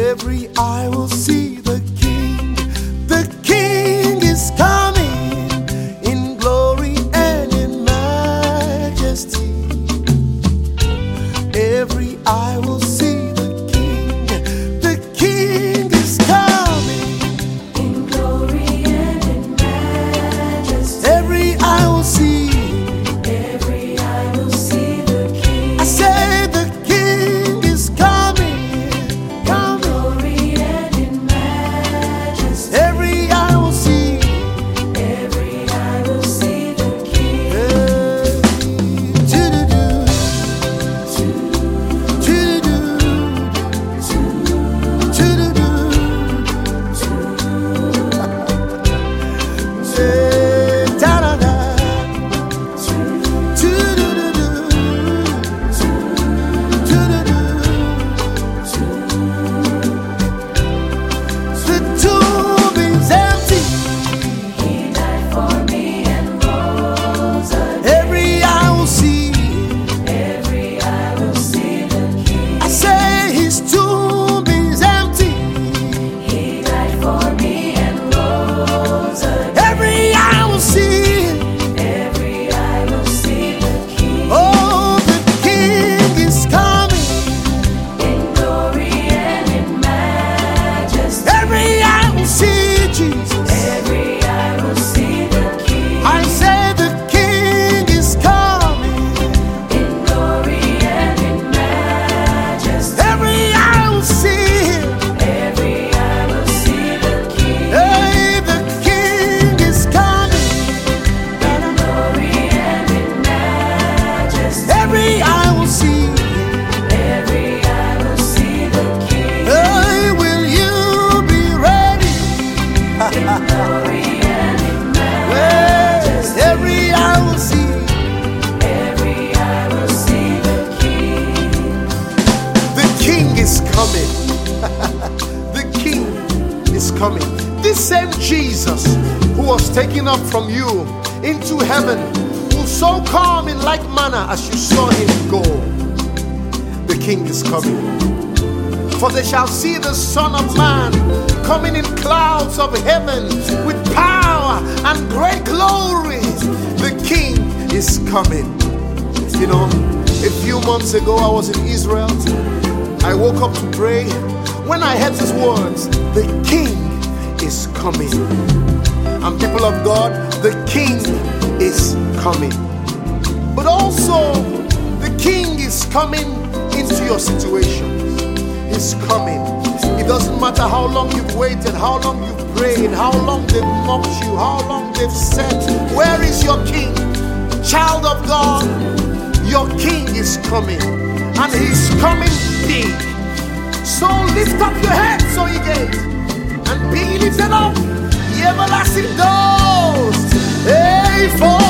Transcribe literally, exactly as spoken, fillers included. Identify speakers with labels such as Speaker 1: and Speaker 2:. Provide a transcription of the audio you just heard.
Speaker 1: Every eye will see the King. The King is coming in glory and in majesty. Every eye will see the King. The King is coming
Speaker 2: in glory and in majesty.
Speaker 1: Every eye will see.
Speaker 2: Every eye will see the King.
Speaker 1: I say the King is coming, coming.
Speaker 2: Glory and in majesty.
Speaker 1: Every eye will see.
Speaker 2: Every eye will see the King.
Speaker 1: Hey, doo-doo-doo, doo-doo-doo, doo-doo-doo. Hey, da-da-da, doo-doo-doo-doo, doo-doo-doo. The tomb is empty.
Speaker 2: He died for me and rose again.
Speaker 1: Every eye will see.
Speaker 2: Every eye will see the King.
Speaker 1: I say his tomb is empty.
Speaker 2: He died for me and rose again.
Speaker 1: Every eye will see.
Speaker 2: Every eye will see the King.
Speaker 1: Oh, the King is coming.
Speaker 2: In glory and in majesty.
Speaker 1: Every eye will see Jesus.
Speaker 2: Every eye will see the King.
Speaker 1: I say the King is coming.
Speaker 2: In glory and in majesty.
Speaker 1: Every eye will see him.
Speaker 2: Every eye will see the King.
Speaker 1: Hey, the King is coming.
Speaker 2: In glory and in majesty.
Speaker 1: Every eye will see.
Speaker 2: Every eye will see the King.
Speaker 1: Hey, will you be ready?
Speaker 2: In glory and in
Speaker 1: Hey,
Speaker 2: majesty.
Speaker 1: every eye will see.
Speaker 2: Every eye will see the King.
Speaker 1: The King is coming. The King is coming. This same Jesus who was taken up from you into heaven will so come in like manner as you saw him go. The King is coming. For they shall see the Son of Man coming in clouds of heaven with power and great glory. The King is coming. You know, a few months ago I was in Israel. I woke up to pray. When I heard these words, the King is coming. And people of God, the King is coming. But also, the King is coming into your situations. He's coming. It doesn't matter how long you've waited, how long you've prayed, how long they've mocked you, how long they've said, where is your King? Child of God, your King is coming. And he's coming big. So lift up your heads, O ye gates, and be lifted up, ye everlasting doors. Hey, for